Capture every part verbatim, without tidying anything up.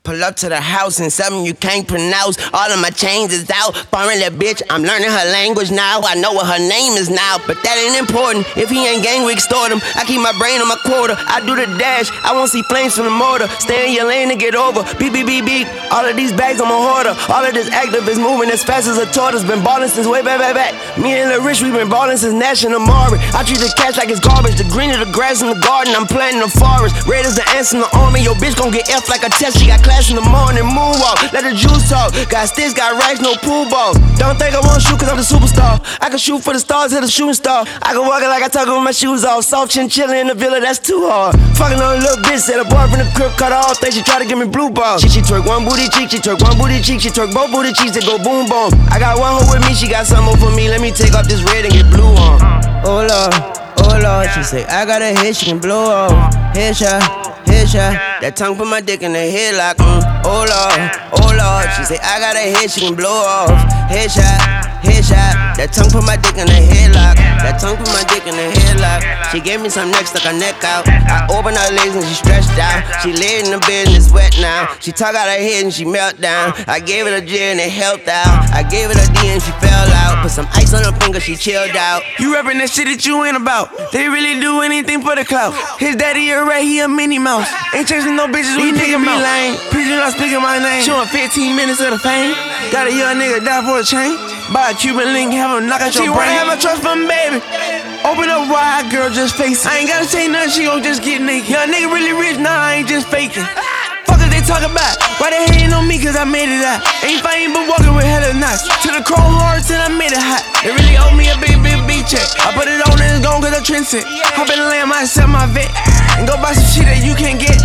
Pull up to the house and something you can't pronounce. All of my chains is out. Foreign that bitch, I'm learning her language now. I know what her name is now, but that ain't important. If he ain't gang, we extort him. I keep my brain on my quota. I do the dash. I won't see flames from the mortar. Stay in your lane and get over. Beep, beep, beep, beep. All of these bags, I'm a hoarder. All of this active is moving as fast as a tortoise. Been ballin' since way back, back, back. Me and the rich, we been ballin' since Nash and Amari. I treat the cash like it's garbage. The green of the grass in the garden. I'm planting the forest. Red is the ants in the army. Your bitch gon' get F like a test. She got class in the morning. Move off, let the juice talk. Got sticks, got racks, no pool balls. Don't think I won't shoot cause I'm the superstar. I can shoot for the stars, hit a shooting star. I can walk it like I talk with my shoes off. Soft chinchilla in the villa, that's too hard. Fucking on a little bitch, said a boy from the crib cut her off. Think she try to give me blue balls. She, she twerk one booty cheek, she twerk one booty cheek. She twerk both booty cheeks, they go boom boom. I got one hoe with me, she got some more for me. Let me take off this red and get blue on. Oh Lord, oh Lord, she say I got a hit, she can blow off. Headshot, headshot. That tongue put my dick in the headlock. Mm. Oh Lord, oh Lord. She say I got a hit, she can blow off. Headshot, headshot. That tongue put my dick in the headlock. That tongue put my dick in the headlock. She gave me some neck, stuck her neck out. I open her legs and she stretched out. She laid in the bed and it's wet now. She talk out her head and she melt down. I gave it a J and it helped out. I gave it a D and she fell out. Put some ice on her finger, she chilled out. You rapping that shit that you ain't about. They really do anything for the clout. His daddy a rat, he a Minnie Mouse. Ain't chasing no bitches, we nigga be lame. Preacher not speaking my name. Showing fifteen minutes of the fame. Got a young nigga die for a chain. Buy a Cuban link, have him knock out your brain. She wanna have a trust fund, baby. Open up wide, girl, just face it. I ain't gotta say nothing, she gon' just get naked. Young nigga really rich, nah, I ain't just faking. Fuckers they talk about. Why they hating on me, cause I made it out. Ain't fighting but walking with hella knots. To the chrome hearts and I made it hot. They really owe me a big, big, big check. I put it on and it's gone cause I trend set. Hop in the land, myself, my vet. And go buy some shit that you can't get.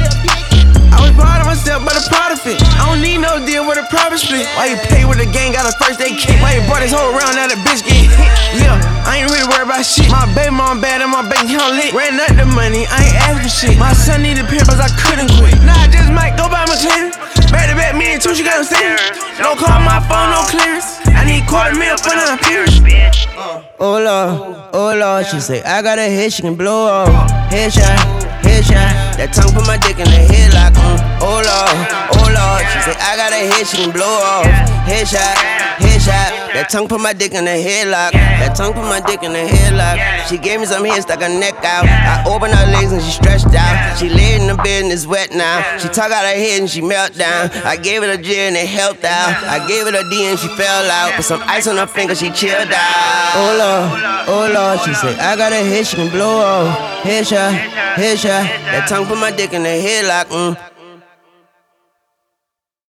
I was proud of myself, but a proud of it. I don't need no deal with a profit split. Why you pay with the gang, got a first aid kit? Why you brought this whole round, now the bitch get hit? Yeah, I ain't really worried about shit. My baby mom bad and my bank account lit. Ran up the money, I ain't asked for shit. My son needed pimpers, I couldn't quit. Nah, I just might go buy my clearance. Back to back, me and two, she got them saying. Don't call my phone, no clearance. I need quarter mil for the appearance. Oh Lord, oh Lord, she say I got a hit, she can blow off. Headshot, headshot. That tongue put my dick in the headlock. Mm. Oh Lord, oh Lord. She say I got a hit, she can blow off. Headshot, headshot. That tongue put my dick in the headlock. That tongue put my dick in the headlock. She gave me some head, stuck her neck out. I opened her legs and she stretched out. She laid in the bed and it's wet now. She talk out her head and she melt down. I gave it a J and it helped out. I gave it a D and she fell out. Put some ice on her finger, she chilled out. Oh Lord, oh Lord. She say I got a hit, she can blow off. Headshot, headshot. That tongue put my dick in the headlock. Mm.